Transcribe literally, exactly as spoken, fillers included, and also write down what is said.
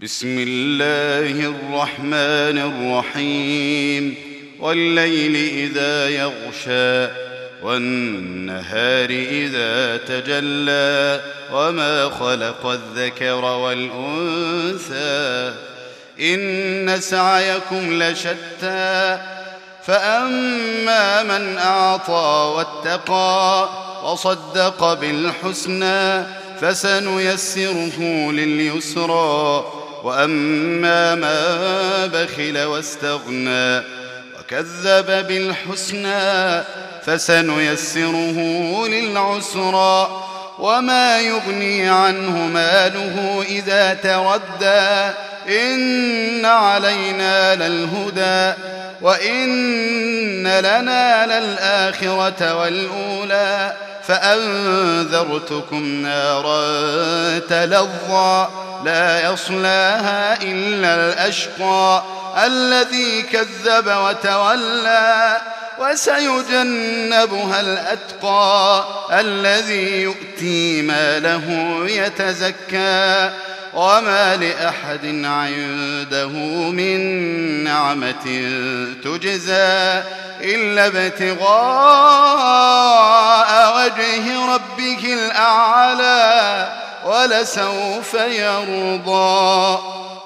بسم الله الرحمن الرحيم والليل إذا يغشى والنهار إذا تجلى وما خلق الذكر والأنثى إن سعيكم لشتى فأما من أعطى واتقى وصدق بالحسنى فسنيسره لليسرى وأما من بخل واستغنى وكذب بالحسنى فسنيسره للعسرى وما يغني عنه ماله إذا تردى إن علينا للهدى وإن لنا للآخرة والأولى فأنذرتكم نارا تلظى لا يصلاها إلا الأشقى الذي كذب وتولى وسيجنبها الأتقى الذي يؤتي ماله يتزكى وما لأحد عنده من نعمة تجزى إلا ابتغاء وجه ربه الأعلى ولسوف يرضى.